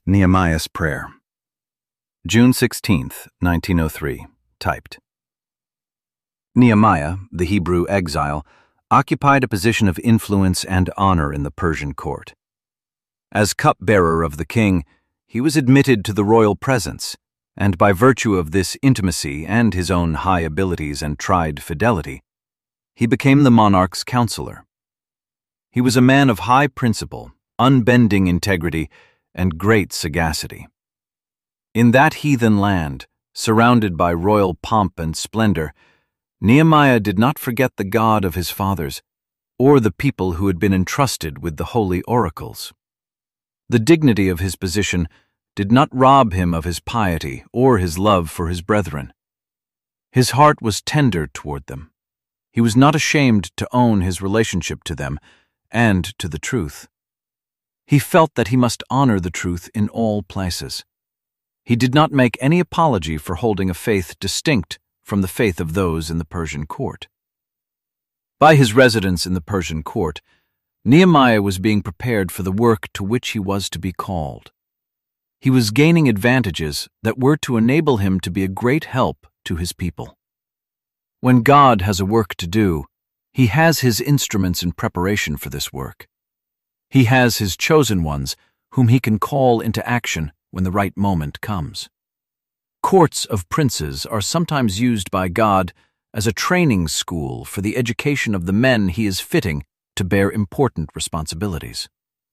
Nehemiah's Prayer. June 16, 1903. Typed. Nehemiah, the Hebrew exile, occupied a position of influence and honor in the Persian court. As cupbearer of the king, he was admitted to the royal presence, and by virtue of this intimacy and his own high abilities and tried fidelity, he became the monarch's counselor. He was a man of high principle, unbending integrity, and great sagacity. In that heathen land, surrounded by royal pomp and splendor, Nehemiah did not forget the God of his fathers, or the people who had been entrusted with the holy oracles. The dignity of his position did not rob him of his piety or his love for his brethren. His heart was tender toward them. He was not ashamed to own his relationship to them and to the truth. He felt that he must honor the truth in all places. He did not make any apology for holding a faith distinct from the faith of those in the Persian court. By his residence in the Persian court, Nehemiah was being prepared for the work to which he was to be called. He was gaining advantages that were to enable him to be a great help to his people. When God has a work to do, he has his instruments in preparation for this work. He has his chosen ones whom he can call into action when the right moment comes. Courts of princes are sometimes used by God as a training school for the education of the men he is fitting to bear important responsibilities.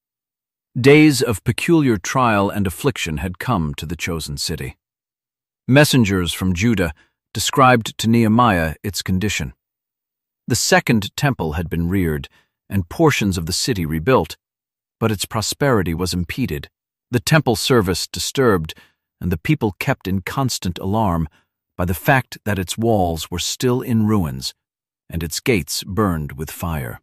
Days of peculiar trial and affliction had come to the chosen city. Messengers from Judah described to Nehemiah its condition. The second temple had been reared and portions of the city rebuilt, but its prosperity was impeded, the temple service disturbed, and the people kept in constant alarm by the fact that its walls were still in ruins and its gates burned with fire.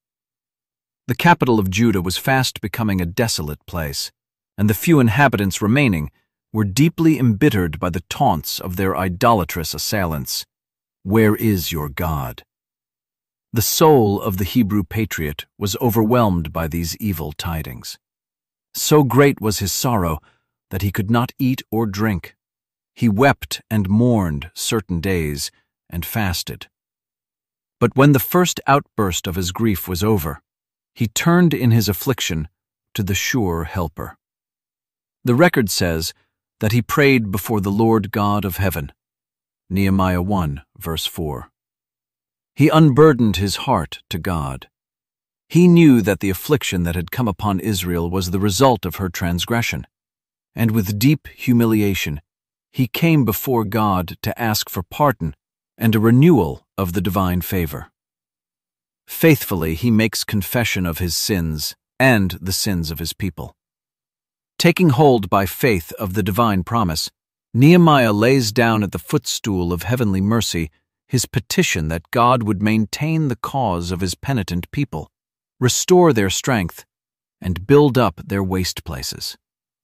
The capital of Judah was fast becoming a desolate place, and the few inhabitants remaining were deeply embittered by the taunts of their idolatrous assailants. "Where is your God?" The soul of the Hebrew patriot was overwhelmed by these evil tidings. So great was his sorrow that he could not eat or drink. He wept and mourned certain days and fasted. But when the first outburst of his grief was over, he turned in his affliction to the sure Helper. The record says that he prayed before the Lord God of heaven. Nehemiah 1, verse 4. He unburdened his heart to God. He knew that the affliction that had come upon Israel was the result of her transgression, and with deep humiliation he came before God to ask for pardon and a renewal of the divine favor. Faithfully he makes confession of his sins and the sins of his people. Taking hold by faith of the divine promise, Nehemiah lays down at the footstool of heavenly mercy his petition that God would maintain the cause of his penitent people, restore their strength, and build up their waste places.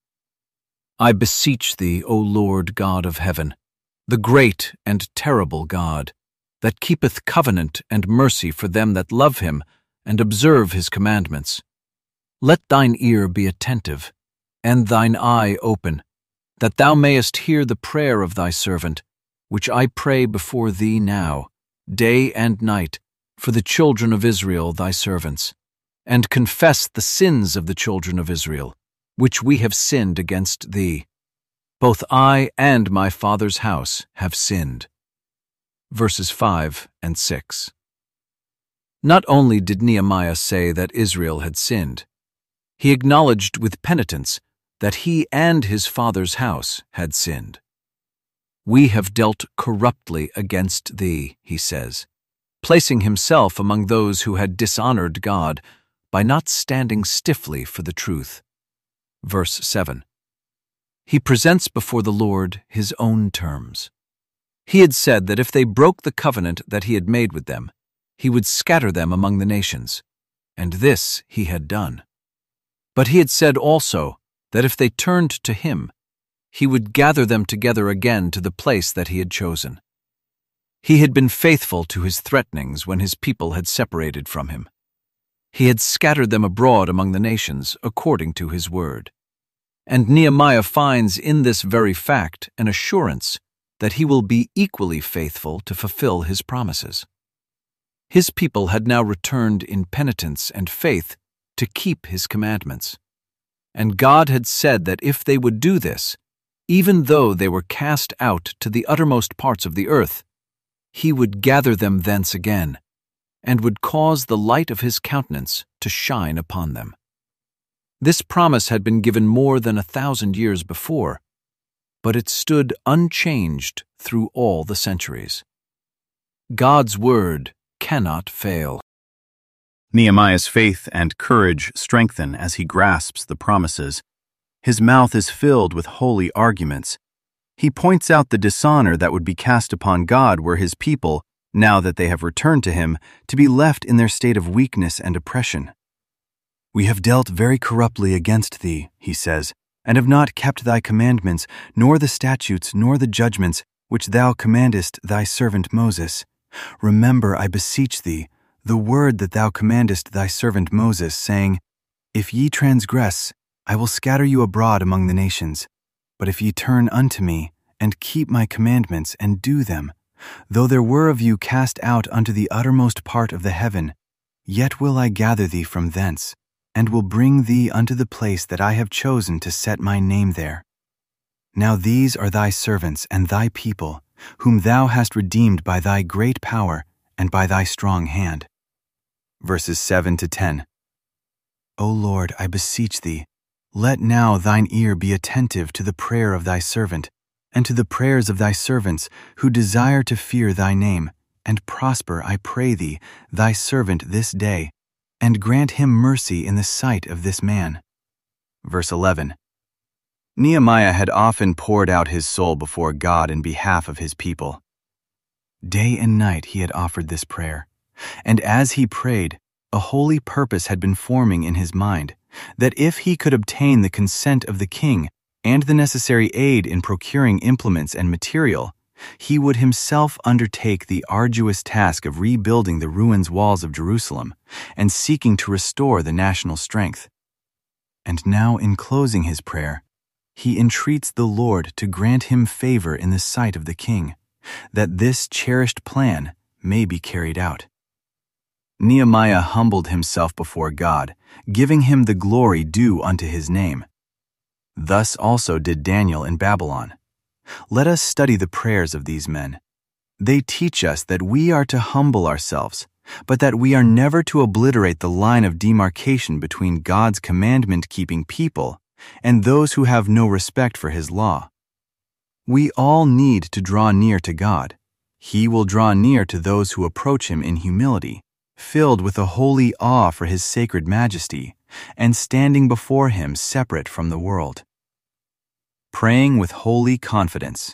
I beseech thee, O Lord God of heaven, the great and terrible God, that keepeth covenant and mercy for them that love him and observe his commandments. Let thine ear be attentive, and thine eye open, that thou mayest hear the prayer of thy servant, which I pray before thee now, day and night, for the children of Israel thy servants, and confess the sins of the children of Israel, which we have sinned against thee. Both I and my father's house have sinned. Verses 5 and 6. Not only did Nehemiah say that Israel had sinned, he acknowledged with penitence that he and his father's house had sinned. We have dealt corruptly against thee, he says, placing himself among those who had dishonored God by not standing stiffly for the truth. Verse 7. He presents before the Lord his own terms. He had said that if they broke the covenant that he had made with them, he would scatter them among the nations, and this he had done. But he had said also that if they turned to him, he would gather them together again to the place that he had chosen. He had been faithful to his threatenings when his people had separated from him. He had scattered them abroad among the nations according to his word. And Nehemiah finds in this very fact an assurance that he will be equally faithful to fulfill his promises. His people had now returned in penitence and faith to keep his commandments. And God had said that if they would do this, even though they were cast out to the uttermost parts of the earth, he would gather them thence again, and would cause the light of his countenance to shine upon them. This promise had been given more than 1,000 years before, but it stood unchanged through all the centuries. God's word cannot fail. Nehemiah's faith and courage strengthen as he grasps the promises. His mouth is filled with holy arguments. He points out the dishonor that would be cast upon God were his people, now that they have returned to him, to be left in their state of weakness and oppression. "We have dealt very corruptly against thee," he says, "and have not kept thy commandments, nor the statutes, nor the judgments, which thou commandest thy servant Moses. Remember, I beseech thee, the word that thou commandest thy servant Moses, saying, If ye transgress, I will scatter you abroad among the nations. But if ye turn unto me, and keep my commandments, and do them, though there were of you cast out unto the uttermost part of the heaven, yet will I gather thee from thence, and will bring thee unto the place that I have chosen to set my name there. Now these are thy servants and thy people, whom thou hast redeemed by thy great power and by thy strong hand." Verses 7 to 10. "O Lord, I beseech thee, let now thine ear be attentive to the prayer of thy servant, and to the prayers of thy servants who desire to fear thy name, and prosper, I pray thee, thy servant this day, and grant him mercy in the sight of this man." Verse 11. Nehemiah had often poured out his soul before God in behalf of his people. Day and night he had offered this prayer, and as he prayed, a holy purpose had been forming in his mind, that if he could obtain the consent of the king and the necessary aid in procuring implements and material, he would himself undertake the arduous task of rebuilding the ruined walls of Jerusalem and seeking to restore the national strength. And now, in closing his prayer, he entreats the Lord to grant him favor in the sight of the king, that this cherished plan may be carried out. Nehemiah humbled himself before God, giving him the glory due unto his name. Thus also did Daniel in Babylon. Let us study the prayers of these men. They teach us that we are to humble ourselves, but that we are never to obliterate the line of demarcation between God's commandment-keeping people and those who have no respect for his law. We all need to draw near to God. He will draw near to those who approach him in humility, filled with a holy awe for his sacred majesty, and standing before him separate from the world. Praying with holy confidence.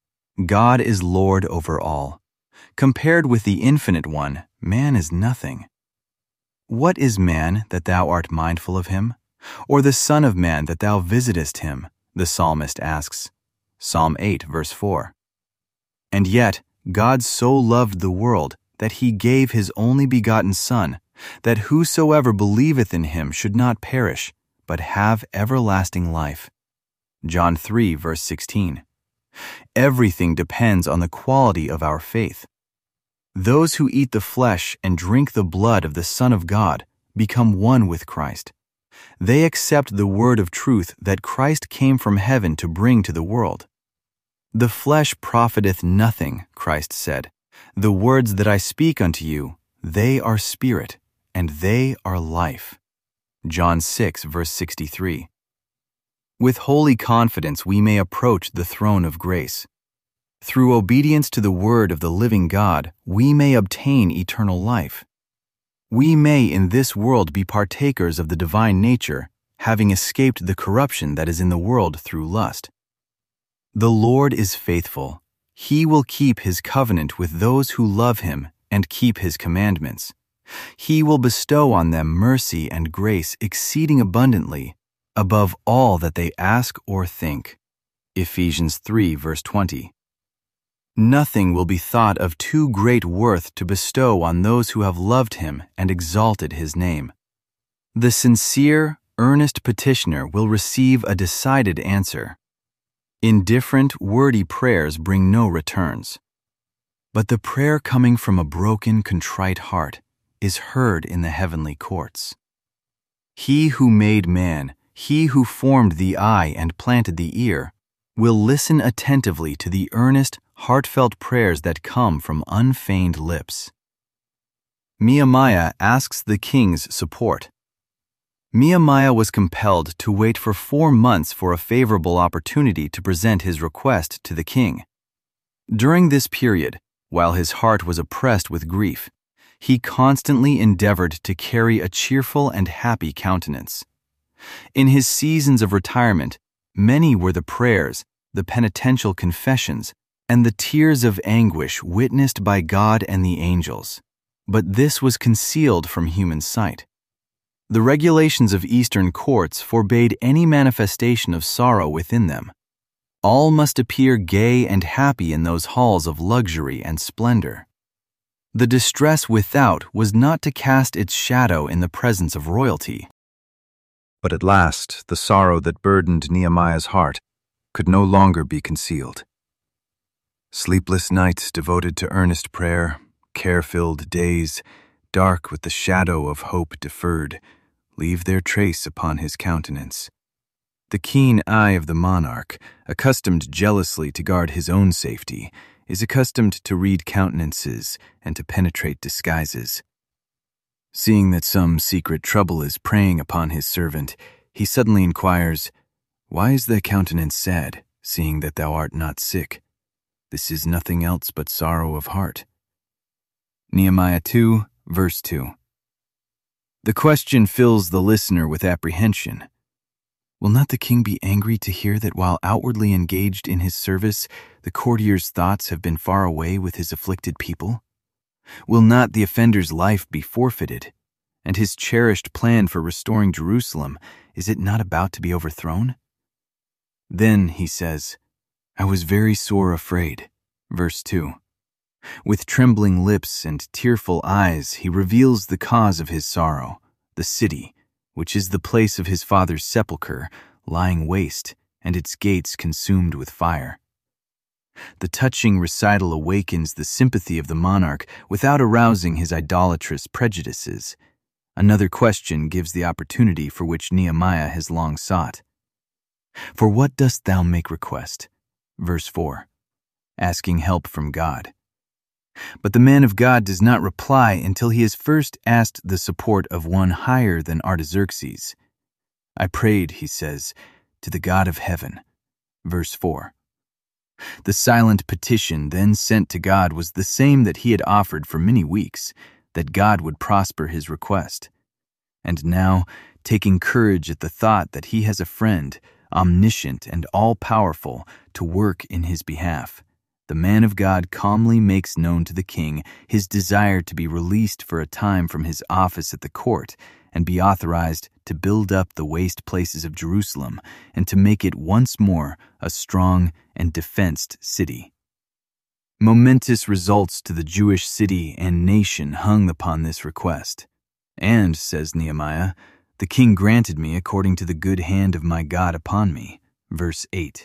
God is Lord over all. Compared with the Infinite One, man is nothing. What is man that thou art mindful of him? Or the Son of Man that thou visitest him? The psalmist asks. Psalm 8, verse 4. And yet, God so loved the world that he gave his only begotten Son, that whosoever believeth in him should not perish, but have everlasting life. John 3, verse 16. Everything depends on the quality of our faith. Those who eat the flesh and drink the blood of the Son of God become one with Christ. They accept the word of truth that Christ came from heaven to bring to the world. The flesh profiteth nothing, Christ said. The words that I speak unto you, they are spirit, and they are life. John 6, verse 63. With holy confidence we may approach the throne of grace. Through obedience to the word of the living God, we may obtain eternal life. We may in this world be partakers of the divine nature, having escaped the corruption that is in the world through lust. The Lord is faithful. He will keep his covenant with those who love him and keep his commandments. He will bestow on them mercy and grace exceeding abundantly, above all that they ask or think. Ephesians 3, verse 20. Nothing will be thought of too great worth to bestow on those who have loved him and exalted his name. The sincere, earnest petitioner will receive a decided answer. Indifferent, wordy prayers bring no returns. But the prayer coming from a broken, contrite heart is heard in the heavenly courts. He who made man, he who formed the eye and planted the ear, will listen attentively to the earnest, heartfelt prayers that come from unfeigned lips. Nehemiah asks the king's support. Nehemiah was compelled to wait for 4 months for a favorable opportunity to present his request to the king. During this period, while his heart was oppressed with grief, he constantly endeavored to carry a cheerful and happy countenance. In his seasons of retirement, many were the prayers, the penitential confessions, and the tears of anguish witnessed by God and the angels. But this was concealed from human sight. The regulations of Eastern courts forbade any manifestation of sorrow within them. All must appear gay and happy in those halls of luxury and splendor. The distress without was not to cast its shadow in the presence of royalty. But at last, the sorrow that burdened Nehemiah's heart could no longer be concealed. Sleepless nights devoted to earnest prayer, care-filled days, dark with the shadow of hope deferred, leave their trace upon his countenance. The keen eye of the monarch, accustomed jealously to guard his own safety, is accustomed to read countenances and to penetrate disguises. Seeing that some secret trouble is preying upon his servant, he suddenly inquires, "Why is thy countenance sad, seeing that thou art not sick? This is nothing else but sorrow of heart." Nehemiah 2, verse 2. The question fills the listener with apprehension. Will not the king be angry to hear that while outwardly engaged in his service, the courtier's thoughts have been far away with his afflicted people? Will not the offender's life be forfeited? And his cherished plan for restoring Jerusalem, is it not about to be overthrown? Then, he says, I was very sore afraid. Verse 2. With trembling lips and tearful eyes, he reveals the cause of his sorrow, the city, which is the place of his father's sepulchre, lying waste, and its gates consumed with fire. The touching recital awakens the sympathy of the monarch without arousing his idolatrous prejudices. Another question gives the opportunity for which Nehemiah has long sought. For what dost thou make request? Verse 4. Asking help from God. But the man of God does not reply until he has first asked the support of one higher than Artaxerxes. I prayed, he says, to the God of heaven. Verse 4. The silent petition then sent to God was the same that he had offered for many weeks, that God would prosper his request. And now, taking courage at the thought that he has a friend, omniscient and all-powerful, to work in his behalf, the man of God calmly makes known to the king his desire to be released for a time from his office at the court and be authorized to build up the waste places of Jerusalem and to make it once more a strong and defensed city. Momentous results to the Jewish city and nation hung upon this request. And, says Nehemiah, the king granted me according to the good hand of my God upon me. Verse 8.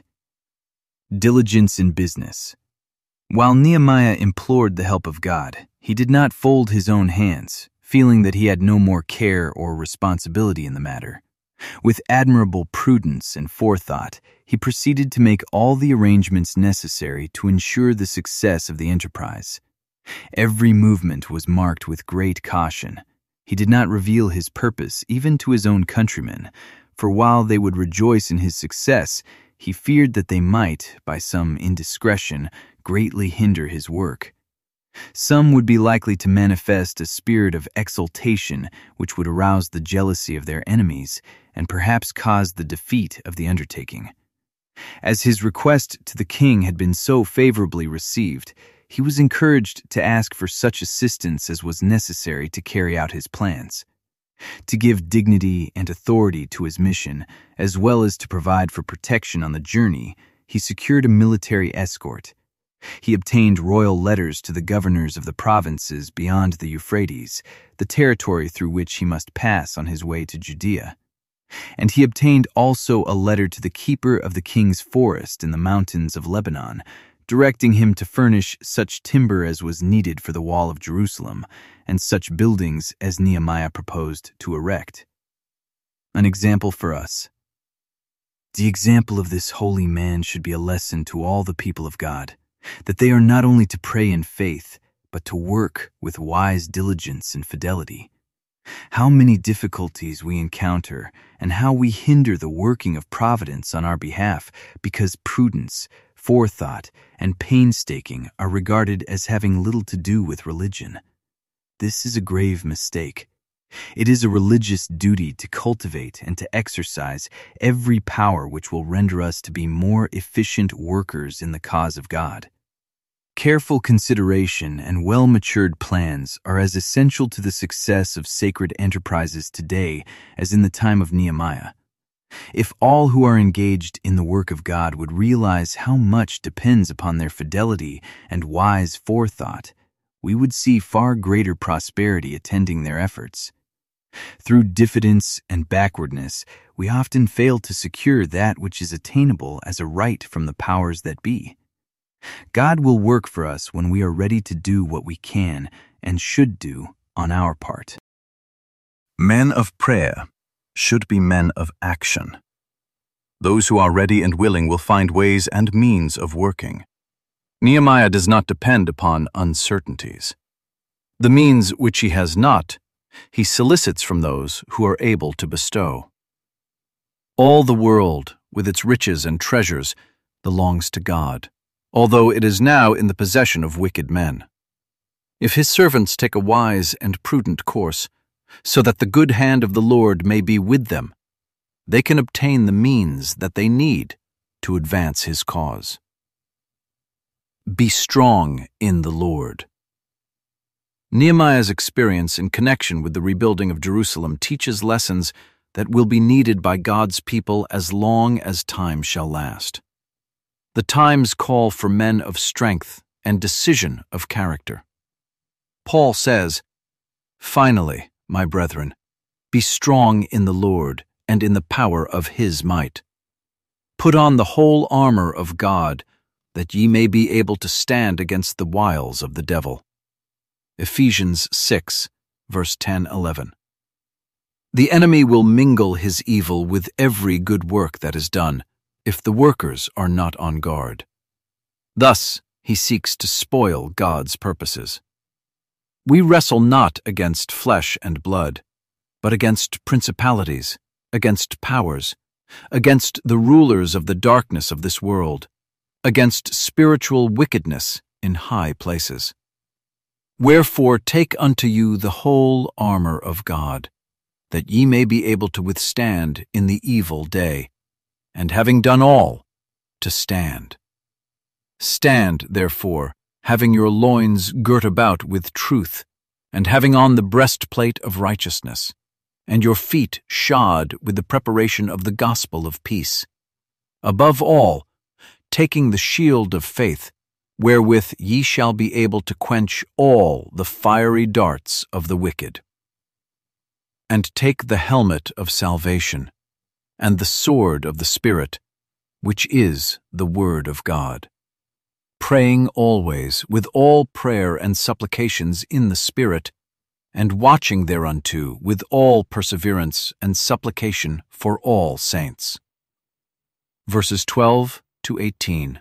Diligence in business. While Nehemiah implored the help of God, he did not fold his own hands, feeling that he had no more care or responsibility in the matter. With admirable prudence and forethought, he proceeded to make all the arrangements necessary to ensure the success of the enterprise. Every movement was marked with great caution. He did not reveal his purpose even to his own countrymen, for while they would rejoice in his success, he feared that they might, by some indiscretion, greatly hinder his work. Some would be likely to manifest a spirit of exultation which would arouse the jealousy of their enemies and perhaps cause the defeat of the undertaking. As his request to the king had been so favorably received, he was encouraged to ask for such assistance as was necessary to carry out his plans. To give dignity and authority to his mission, as well as to provide for protection on the journey, he secured a military escort. He obtained royal letters to the governors of the provinces beyond the Euphrates, the territory through which he must pass on his way to Judea. And he obtained also a letter to the keeper of the king's forest in the mountains of Lebanon, directing him to furnish such timber as was needed for the wall of Jerusalem, and such buildings as Nehemiah proposed to erect. An example for us. The example of this holy man should be a lesson to all the people of God, that they are not only to pray in faith, but to work with wise diligence and fidelity. How many difficulties we encounter, and how we hinder the working of providence on our behalf because prudence, forethought, and painstaking are regarded as having little to do with religion. This is a grave mistake. It is a religious duty to cultivate and to exercise every power which will render us to be more efficient workers in the cause of God. Careful consideration and well-matured plans are as essential to the success of sacred enterprises today as in the time of Nehemiah. If all who are engaged in the work of God would realize how much depends upon their fidelity and wise forethought, we would see far greater prosperity attending their efforts. Through diffidence and backwardness, we often fail to secure that which is attainable as a right from the powers that be. God will work for us when we are ready to do what we can and should do on our part. Men of prayer should be men of action. Those who are ready and willing will find ways and means of working. Nehemiah does not depend upon uncertainties. The means which he has not, he solicits from those who are able to bestow. All the world, with its riches and treasures, belongs to God, although it is now in the possession of wicked men. If his servants take a wise and prudent course, so that the good hand of the Lord may be with them, they can obtain the means that they need to advance his cause. Be strong in the Lord. Nehemiah's experience in connection with the rebuilding of Jerusalem teaches lessons that will be needed by God's people as long as time shall last. The times call for men of strength and decision of character. Paul says, "Finally, my brethren, be strong in the Lord and in the power of his might. Put on the whole armor of God, that ye may be able to stand against the wiles of the devil." Ephesians 6, verse 10-11. The enemy will mingle his evil with every good work that is done, if the workers are not on guard. Thus, he seeks to spoil God's purposes. We wrestle not against flesh and blood, but against principalities, against powers, against the rulers of the darkness of this world, against spiritual wickedness in high places. Wherefore take unto you the whole armor of God, that ye may be able to withstand in the evil day, and having done all, to stand. Stand, therefore, having your loins girt about with truth, and having on the breastplate of righteousness, and your feet shod with the preparation of the gospel of peace. Above all, taking the shield of faith, wherewith ye shall be able to quench all the fiery darts of the wicked. And take the helmet of salvation, and the sword of the Spirit, which is the Word of God, praying always with all prayer and supplications in the Spirit, and watching thereunto with all perseverance and supplication for all saints. Verses 12-18.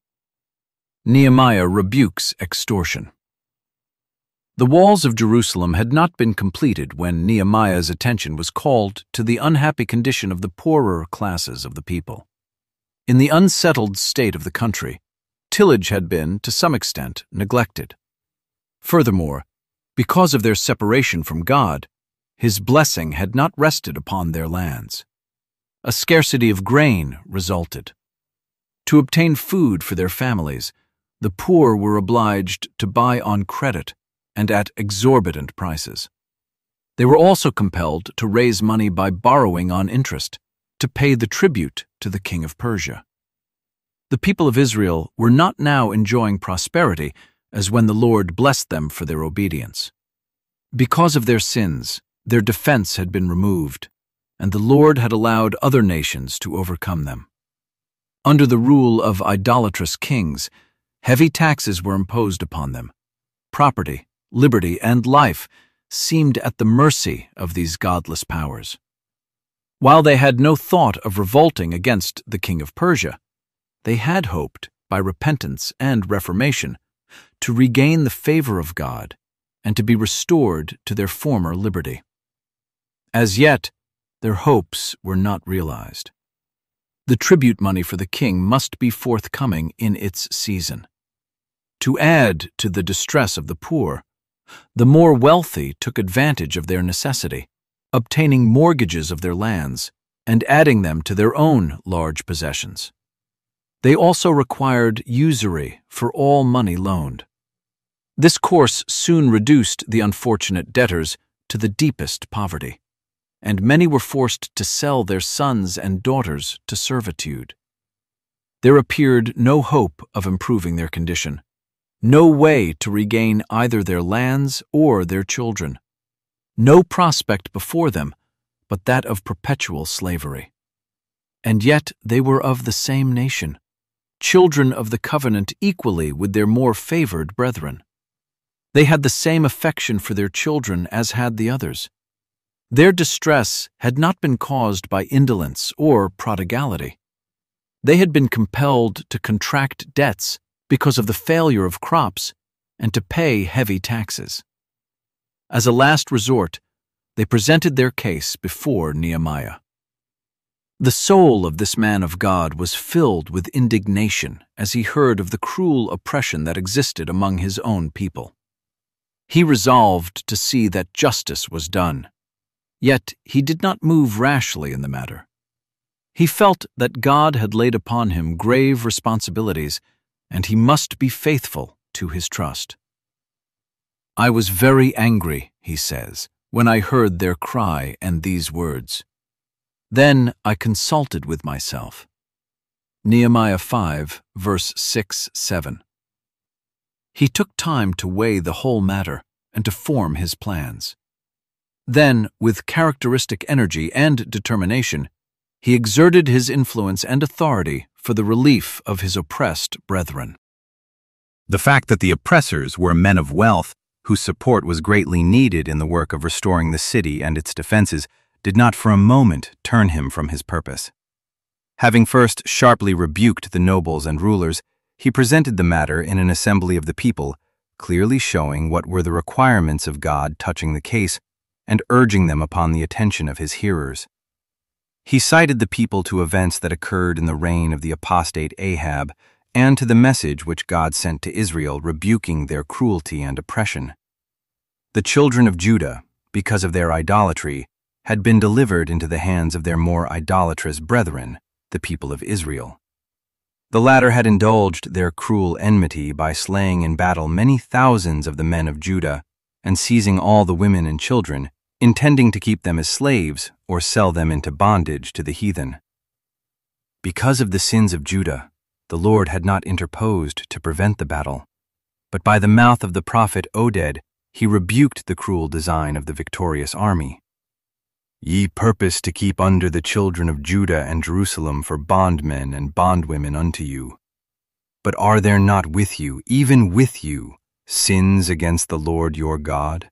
Nehemiah rebukes extortion. The walls of Jerusalem had not been completed when Nehemiah's attention was called to the unhappy condition of the poorer classes of the people. In the unsettled state of the country, tillage had been, to some extent, neglected. Furthermore, because of their separation from God, his blessing had not rested upon their lands. A scarcity of grain resulted. To obtain food for their families, the poor were obliged to buy on credit and at exorbitant prices. They were also compelled to raise money by borrowing on interest to pay the tribute to the king of Persia. The people of Israel were not now enjoying prosperity as when the Lord blessed them for their obedience. Because of their sins, their defense had been removed, and the Lord had allowed other nations to overcome them. Under the rule of idolatrous kings, heavy taxes were imposed upon them. Property, liberty, and life seemed at the mercy of these godless powers. While they had no thought of revolting against the king of Persia, they had hoped, by repentance and reformation, to regain the favor of God and to be restored to their former liberty. As yet, their hopes were not realized. The tribute money for the king must be forthcoming in its season. To add to the distress of the poor, the more wealthy took advantage of their necessity, obtaining mortgages of their lands and adding them to their own large possessions. They also required usury for all money loaned. This course soon reduced the unfortunate debtors to the deepest poverty, and many were forced to sell their sons and daughters to servitude. There appeared no hope of improving their condition, no way to regain either their lands or their children, no prospect before them but that of perpetual slavery. And yet they were of the same nation, children of the covenant equally with their more favored brethren. They had the same affection for their children as had the others. Their distress had not been caused by indolence or prodigality. They had been compelled to contract debts because of the failure of crops and to pay heavy taxes. As a last resort, they presented their case before Nehemiah. The soul of this man of God was filled with indignation as he heard of the cruel oppression that existed among his own people. He resolved to see that justice was done, yet he did not move rashly in the matter. He felt that God had laid upon him grave responsibilities, and he must be faithful to his trust. "I was very angry," he says, "when I heard their cry and these words. Then I consulted with myself." Nehemiah 5, verse 6-7. He took time to weigh the whole matter and to form his plans. Then, with characteristic energy and determination, he exerted his influence and authority for the relief of his oppressed brethren. The fact that the oppressors were men of wealth, whose support was greatly needed in the work of restoring the city and its defenses, did not for a moment turn him from his purpose. Having first sharply rebuked the nobles and rulers, he presented the matter in an assembly of the people, clearly showing what were the requirements of God touching the case and urging them upon the attention of his hearers. He cited the people to events that occurred in the reign of the apostate Ahab and to the message which God sent to Israel rebuking their cruelty and oppression. The children of Judah, because of their idolatry, had been delivered into the hands of their more idolatrous brethren, the people of Israel. The latter had indulged their cruel enmity by slaying in battle many thousands of the men of Judah and seizing all the women and children, intending to keep them as slaves or sell them into bondage to the heathen. Because of the sins of Judah, the Lord had not interposed to prevent the battle, but by the mouth of the prophet Oded he rebuked the cruel design of the victorious army. "Ye purpose to keep under the children of Judah and Jerusalem for bondmen and bondwomen unto you. But are there not with you, even with you, sins against the Lord your God?"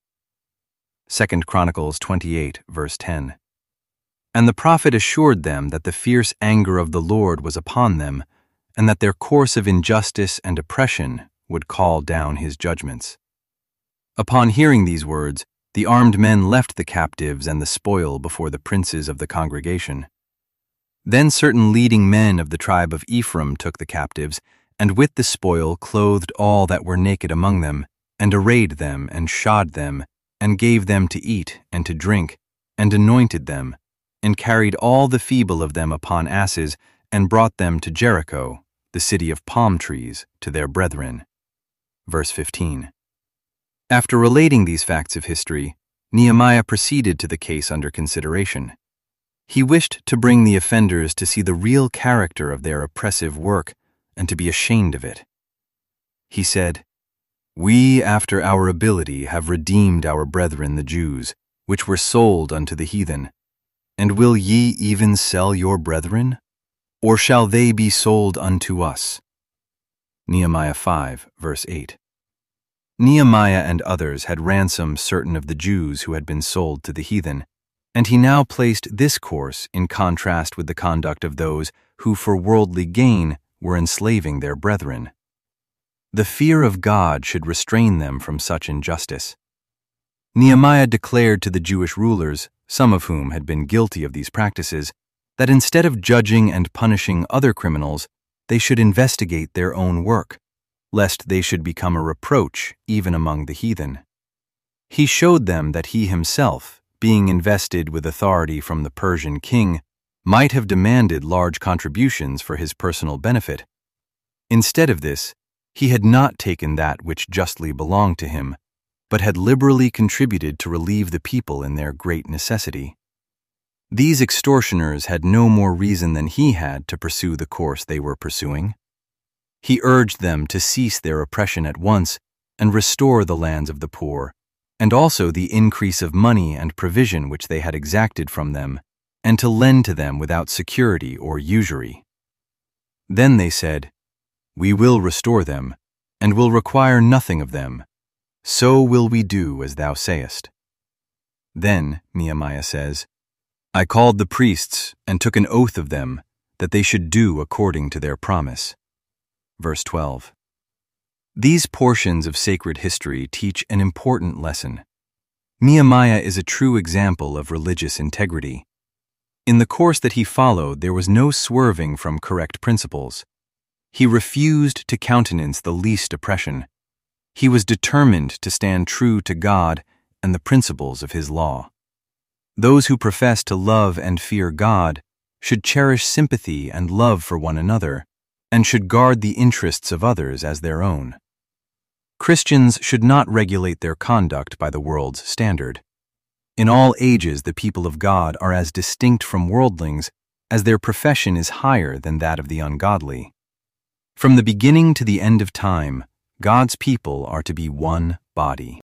2 Chronicles 28, verse 10. And the prophet assured them that the fierce anger of the Lord was upon them, and that their course of injustice and oppression would call down his judgments. Upon hearing these words, the armed men left the captives and the spoil before the princes of the congregation. Then certain leading men of the tribe of Ephraim took the captives, and with the spoil clothed all that were naked among them, and arrayed them, and shod them, and gave them to eat and to drink, and anointed them, and carried all the feeble of them upon asses, and brought them to Jericho, the city of palm trees, to their brethren. Verse 15. After relating these facts of history, Nehemiah proceeded to the case under consideration. He wished to bring the offenders to see the real character of their oppressive work and to be ashamed of it. He said, "We, after our ability, have redeemed our brethren the Jews, which were sold unto the heathen. And will ye even sell your brethren? Or shall they be sold unto us? Nehemiah 5, verse 8. Nehemiah and others had ransomed certain of the Jews who had been sold to the heathen, and he now placed this course in contrast with the conduct of those who for worldly gain were enslaving their brethren. The fear of God should restrain them from such injustice. Nehemiah declared to the Jewish rulers, some of whom had been guilty of these practices, that instead of judging and punishing other criminals, they should investigate their own work, lest they should become a reproach even among the heathen. He showed them that he himself, being invested with authority from the Persian king, might have demanded large contributions for his personal benefit. Instead of this, he had not taken that which justly belonged to him, but had liberally contributed to relieve the people in their great necessity. These extortioners had no more reason than he had to pursue the course they were pursuing. He urged them to cease their oppression at once and restore the lands of the poor, and also the increase of money and provision which they had exacted from them, and to lend to them without security or usury. Then they said, "We will restore them, and will require nothing of them. So will we do as thou sayest." Then, Nehemiah says, "I called the priests and took an oath of them that they should do according to their promise." Verse 12. These portions of sacred history teach an important lesson. Nehemiah is a true example of religious integrity. In the course that he followed, there was no swerving from correct principles. He refused to countenance the least oppression. He was determined to stand true to God and the principles of his law. Those who profess to love and fear God should cherish sympathy and love for one another, and should guard the interests of others as their own. Christians should not regulate their conduct by the world's standard. In all ages, the people of God are as distinct from worldlings as their profession is higher than that of the ungodly. From the beginning to the end of time, God's people are to be one body.